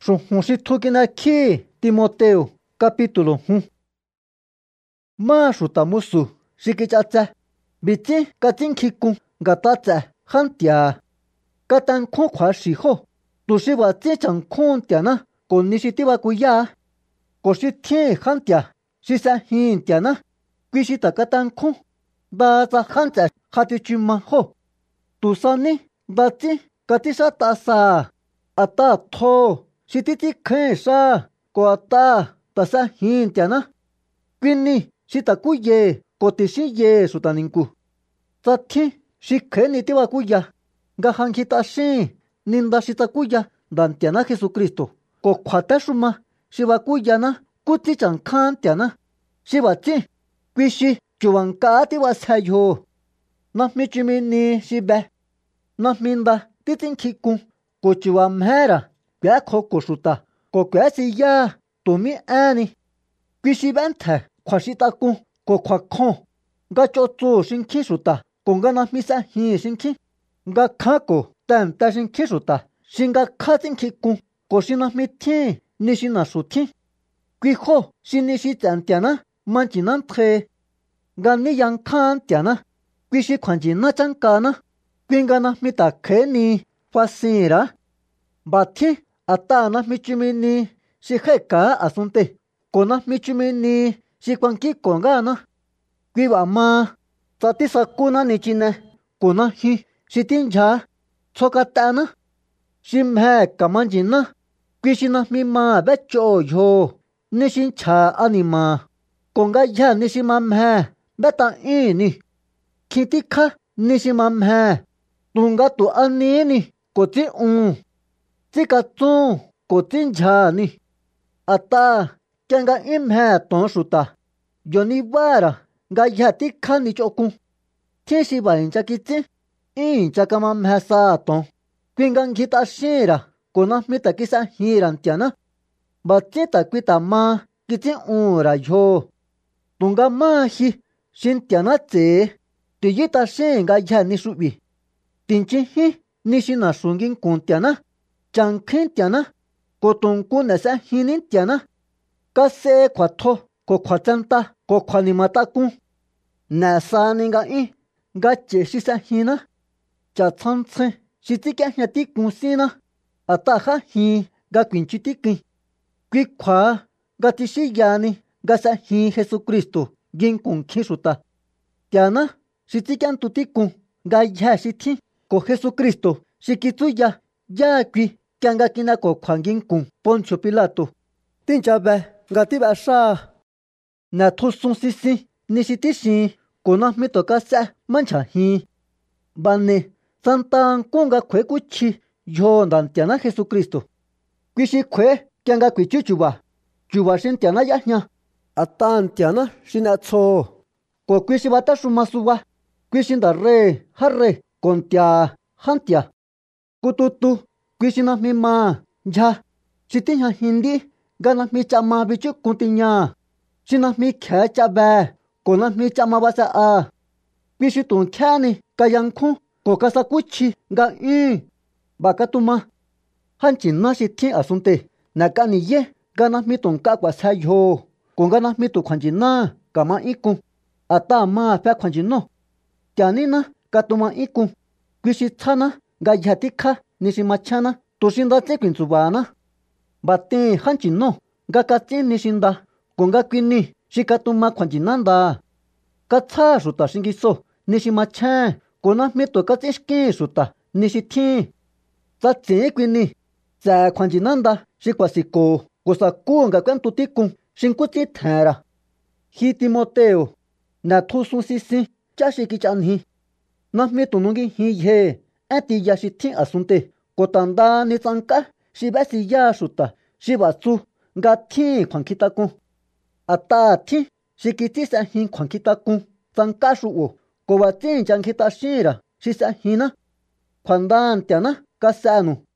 Xujun xi thukina khi Timoteo capítulo 1. Ma xuta musu xi kich'atse bitsi katsin khikun ngatatse jantia katan khun kjuaxi jo tuxi batsi chankjun tiana ko ni xi tibakuya ko xi tjin jantia xi sejin tiana kui xi ta katankjun da tsa jantse jatichima jo tusani datsi katixata sa ata tjo xi titsikjain xa ko ata ta sejin tiana kuini xi takuye ko tixiye xuta ninku tsa tjin xi kjeni tibakuya nga jankjit'axin ninda xi tsakuya ndantiana Jesucristo ko kjuatexuma xi bakuyana kutsi chankjan Ntiana xi batsi kui xi chubanka tibasje yo najmi chimini xi be najmi nda titsinkjikun ko chuba mjera kuekjoko xuta ko kuesiya tumi énni kui xi b'entje kjuaxintakun ko kjuakjon nga ch'otsu xinkjín xuta ko nga najmi sejin xinkjín nga kjanko tente xinkjín xuta xi ngakjá tsinkjikun ko xi najmi tjin ni xi naxu tjin kui jó xi ni xi ts'e Ntiana manchina ntje nga niyankjan Ntiana kui xi kjuanyina chánkana kui nga najmi takjeni fasinra̱ batjin ata najmi chumini xi jéka asunte ko najmi chumini xi kuankiko ngána kui b'a ma tsa tisakuna nichine ko najyun xi tindyá tsjokat'ena xi mje kamanyina kui xi najmi ma bech'o yo ni xi nchja anima ko ngayje ni xi ma mje beta'íni kjin tikjá ni xi ma mje tunga tu aníni ko tsi'un tsikatsun ko tsindyani ata k'ia nga 'ín mje ton xuta yo nibára̱ ngayje tikjá nich'okun tjin xi b'a̱ i̱ncha kitsin 'ín i̱ncha kama mje sa ton kui nga ngjit'axínra̱ ko najmi takis'ejinra̱ Nti̱a̱ná b'atsín ta kui tama kitsi'unra̱ yo tunga máha ji xi Nti̱a̱ná tse̱e tiyít'axín ngayje ni xu'bi̱ ti̱nchijín ni xi naxu nginku̱n Nti̱a̱ná chankjín Nti̱a̱ná ko tu̱nku n'e̱s'ejinní Nti̱a̱ná kase kjuatjo ko kjuatsenta ko kjuanimatakun n'e̱sani nga'ín ngache xi sejinná chatsjantsjain xi tsik'éjña tikun sínná ata jájin nga ku̱i̱nchi tikin kui kjua nga tixiyani nga sejin Jesucristo nginku̱n nkjin xuta Nti̱a̱ná xi tsik'entu tikun ngayje xi tjin ko Jesucristo xi kitsúya yá kui k'ia nga kin'ekokjua nginku̱n Poncio Pilato tinchabe nga tíb'exáa n'e̱tjusun sisin ni xi tixin ko najmi tu̱ kas'e manchajin b'ane santa nkún nga kjuekuchji yo Nda̱ Nti̱a̱ná Jesucristo kui xi kjueé k'ia nga ku̱i̱chú chu̱ba̱ xi Nti̱a̱ná y'ajña ata Nti̱a̱ná xi n'etsjo̱ ko kui xi batexuma suba kui xi nda̱ rey já rey ko nti̱a̱ já nti̱a̱ kututu kui xi najmi ma ndyá xi tíjñajin ndí nga najmi cha'ma bichúkun tiña xi najmi kje cha'be ko najmi cha'ma base'a kui xi tu̱nkjéni kayankjún ko kasakuchji nga'yún 'ba katuma jánchiná xi tjin a̱sunnte n'e̱k'aniye nga najmi tu̱ nk'a k'uasje yo ko nga najmi tu̱ kjuanchiná ka̱ma'ínkun ata ma fe kjuanchinóo̱ Nti̱a̱níná katuma'ínkun kui xi tsjáná ngayje tikjá ni xi machjénná tuxi nda ts'ín ku̱i̱ntsu̱ba̱ná 'ba tin jánchi̱nóo̱ nga kats'ín ni xi nda ko nga kui ni xi katuma kjuanchiná nda katsjá xuta xingisoo̱ ni xi machjén ko najmi tu̱ kats'ínxkín xuta ni xi tjín tsa tsi̱ín kui ni tse̱ kjuanchiná nda xi ku̱a̱si̱ko̱ ko sa̱kú nga k'uentu tíkun xi nkú ts'ín tje̱nra̱ ji Timoteo n'e̱tjusun sisin chá xi kich'anjin najmi tu̱ nungijin yje én tiya xi tjín a̱sunntee̱ ko ta̱ ndani tsank'á xi b'ésiyá xuta xi b'a̱ tsu nga tjín kjuankjitakun a̱t'aha̱ tjín xi kitsís'ejin kjuankjitakun tsank'á xu'bo̱ ko b'atsín i̱ncha nkjit'axínra̱ xi s'ejinná kjuanda Nti̱a̱ná kas'enu̱